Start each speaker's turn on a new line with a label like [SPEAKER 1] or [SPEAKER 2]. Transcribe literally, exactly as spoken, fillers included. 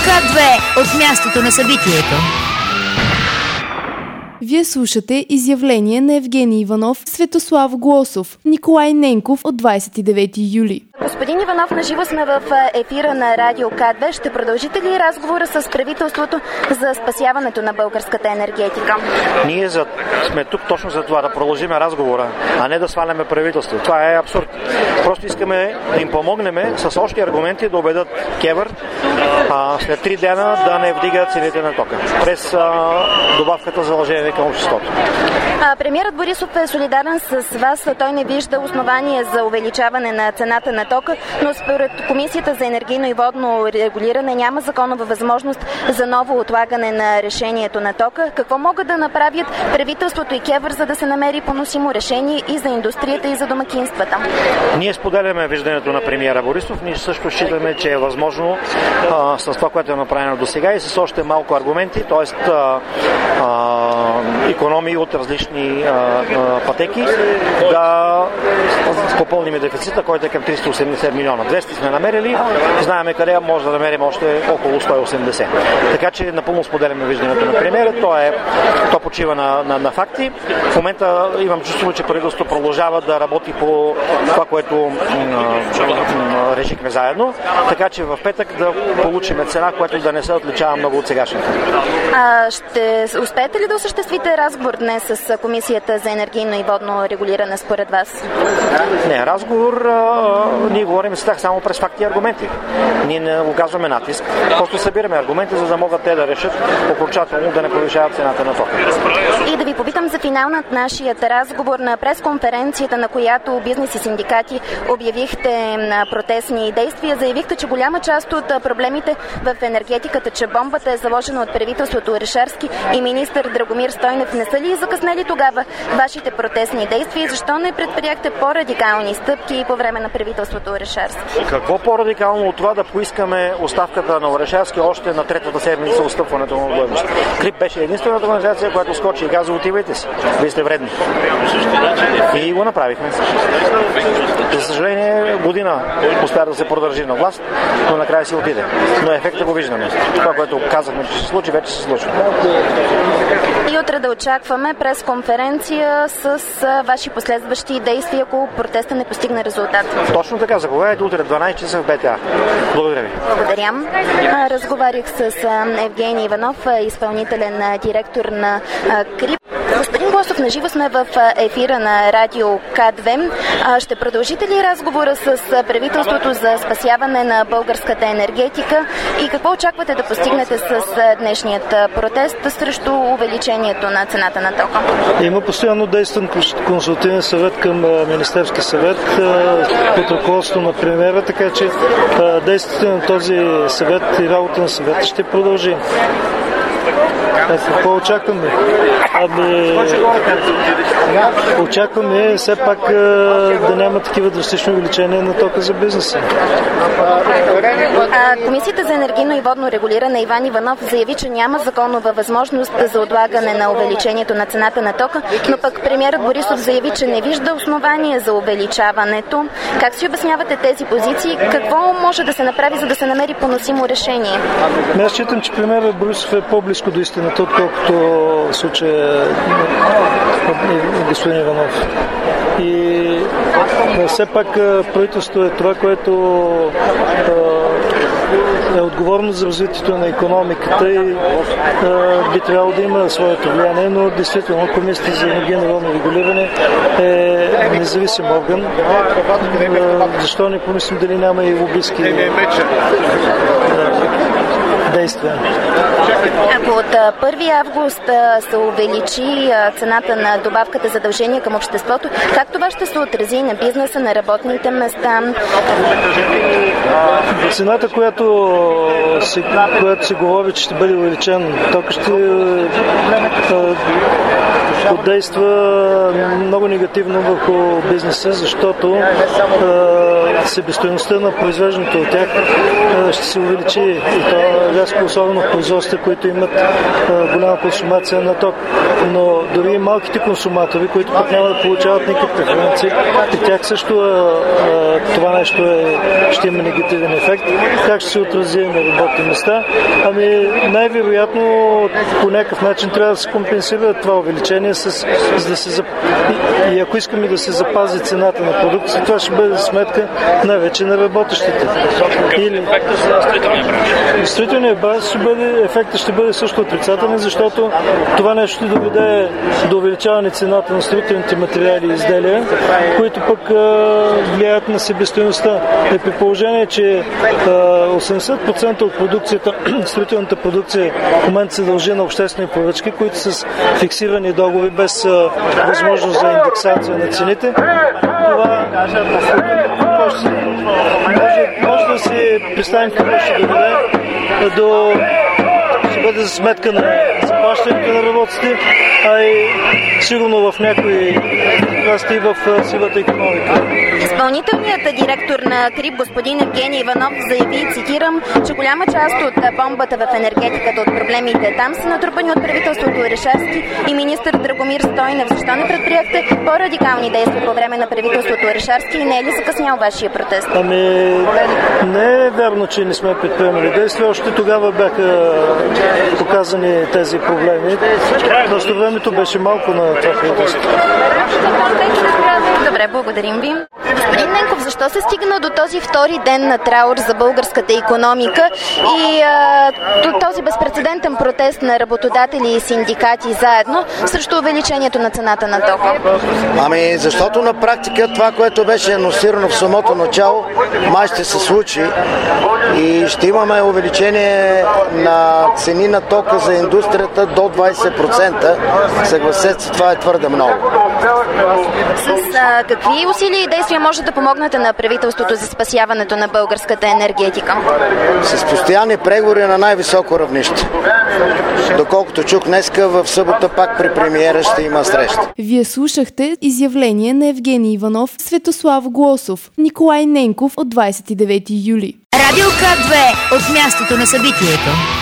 [SPEAKER 1] К две от мястото на събитието.
[SPEAKER 2] Вие слушате изявление на Евгений Иванов, Светослав Глосов, Николай Ненков от двадесет и девети юли.
[SPEAKER 3] Господин Иванов, наживо сме в ефира на Радио К две. Ще продължите ли разговора с правителството за спасяването на българската енергетика?
[SPEAKER 4] Ние за... сме тук точно за това, да продължим разговора, а не да сваляме правителство. Това е абсурд. Просто искаме да им помогнем с още аргументи да убедят КЕВР а, след три дена да не вдига цените на тока през а, добавката за задължение към обществото.
[SPEAKER 3] А, премиерът Борисов е солидарен с вас. Той не вижда основание за увеличаване на цената на тока, но според Комисията за енергийно и водно регулиране няма законова възможност за ново отлагане на решението на тока. Какво могат да направят правителството и КЕВР, за да се намери поносимо решение и за индустрията, и за домакинствата?
[SPEAKER 4] Ние споделяме виждането на премиера Борисов. Ние също считаме, че е възможно а, с това, което е направено до сега и с още малко аргументи, т.е. икономии от различни а, а, пътеки, да попълним дефицита, който е към триста и осемдесет милиона. двеста сме намерили, знаеме къде може да намерим още около сто и осемдесет. Така че напълно споделяме виждането на премиера. То, е, то почива на, на, на факти. В момента имам чувство, че правителството продължава да работи по това, което а, решихме заедно. Така че в петък да получим цена, която да не се отличава много от сегашната.
[SPEAKER 3] А ще успеете ли да осъществите разговор днес с Комисията за енергийно и водно регулиране според вас?
[SPEAKER 4] Не, разговор а, ние говорим с тях само през факти и аргументи. Ние не оказваме натиск, просто събираме аргументи, за да могат те да решат окончателно да не повишават цената на тока.
[SPEAKER 3] И да ви попитам за финал на нашият разговор на пресконференцията, на която бизнес и синдикати обявихте на протестни действия. Заявихте, че голяма част от проблемите в енергетиката, че бомбата е заложена от правителството Орешарски и министър Драгомир Стойнев. Не са ли закъснели тогава вашите протестни действия? Защо не предприехте по-радикални стъпки по време на правителството Орешарски?
[SPEAKER 4] Какво по-радикално от това да поискаме оставката на Орешарски още на третата седмица отстъпването на длъжност? КРИП беше единствената организация, която скочи и каза: отивайте си, вие сте вредни. И го направихме. За съжаление, година успя да се продържи на власт, но накрая си отиде. Но ефекта го виждаме. Това, което казахме, че се случи, вече се случва.
[SPEAKER 3] И утре да очакваме пресконференция с ваши последващи действия, ако протеста не постигне резултат.
[SPEAKER 4] Точно така. Заповядайте утре дванадесет часа в БТА. Благодаря ви.
[SPEAKER 3] Благодаря. Разговарях с Евгений Иванов, изпълнителен директор на КРИП. Господин Глосов, наживо сме в ефира на Радио К две. Ще продължите ли разговора с правителството за спасяване на българската енергетика и какво очаквате да постигнете с днешният протест срещу увеличението на цената на тока?
[SPEAKER 5] Има постоянно действен консултативен съвет към Министерски съвет под ръководството на премиера, така че действията на този съвет и работа на съвета ще продължи. Какво очакваме? Ами, очакваме все пак да няма такива драстични увеличения на тока за бизнеса.
[SPEAKER 3] А, Комисията за енергийно и водно регулиране Иван Иванов заяви, че няма законова възможност за отлагане на увеличението на цената на тока, но пък премиерът Борисов заяви, че не вижда основание за увеличаването. Как си обяснявате тези позиции? Какво може да се направи, за да се намери поносимо решение?
[SPEAKER 5] Аз считам, че премиерът Борисов е по-близко до истината, отколкото случая господин Иванов. И все пак правителството е това, което е отговорно за развитието на икономиката и би трябвало да има своето влияние, но действително Комисията за енергийно и водно регулиране е независим орган. Защо не помислим дали няма и лобистки действия?
[SPEAKER 3] Ако от първи август се увеличи цената на добавката задължения към обществото, как това ще се отрази на бизнеса, на работните места?
[SPEAKER 5] Цената, която се, която се говори, че ще бъде увеличен, тока ще подейства много негативно върху бизнеса, защото себестойността на произвеждането от тях ще се увеличи и то Бургаска, особено в производства, които имат а, голяма консумация на ток. Но дори и малките консуматори, които пък няма да получават никакви преференции, при тях също а, а, това нещо е, ще има негативен ефект. Как ще се отрази на работни места? Ами най-вероятно по някакъв начин трябва да се компенсира това увеличение, с, за да се зап... и, и ако искаме да се запази цената на продукция, това ще бъде за сметка най-вече на работещите. Или строителният бранш ще бъде, ефектът ще бъде също отрицателен, защото това нещо ще доведе до увеличаване цената на строителните материали и изделия, които пък а, влияят на себестойността. И при положение, че а, осемдесет процента от продукцията, строителната продукция в момента се дължи на обществени поръчки, които са фиксирани договори без а, възможност за индексация на цените, това може, може да си представим какво ще доведе до ще бъде за сметка на заплащането на работците, а и сигурно в някои части в сивата икономика.
[SPEAKER 3] Изпълнителният директор на КРИБ, господин Евгений Иванов, заяви, цитирам, че голяма част от бомбата в енергетиката от проблемите там са натрупани от правителството Орешарски и министър Драгомир Стойнев. Защо не предприехте по-радикални действия по време на правителството Орешарски и не е ли закъснял вашия протест?
[SPEAKER 5] Ами, не е вярно, че не сме предприемали действия. Още тогава бяха показани тези проблеми. Просто времето беше малко на това правителство.
[SPEAKER 3] Добре, благодарим ви. Господин Ненков, защо се стигна до този втори ден на траур за българската икономика и а, до този безпрецедентен протест на работодатели и синдикати заедно срещу увеличението на цената на тока?
[SPEAKER 6] Ами, защото на практика това, което беше анонсирано в самото начало, май ще се случи и ще имаме увеличение на цени на тока за индустрията до двайсет процента. Съгласете се, това е твърде много.
[SPEAKER 3] С а, какви усилия и действия може да помогнете на правителството за спасяването на българската енергетика?
[SPEAKER 6] С постоянни преговори на най-високо равнище. Доколкото чух днеска, в събота пак при премиера ще има среща.
[SPEAKER 2] Вие слушахте изявление на Евгений Иванов, Светослав Глосов, Николай Ненков от двайсет и девети юли.
[SPEAKER 1] Радио К две от мястото на събитието.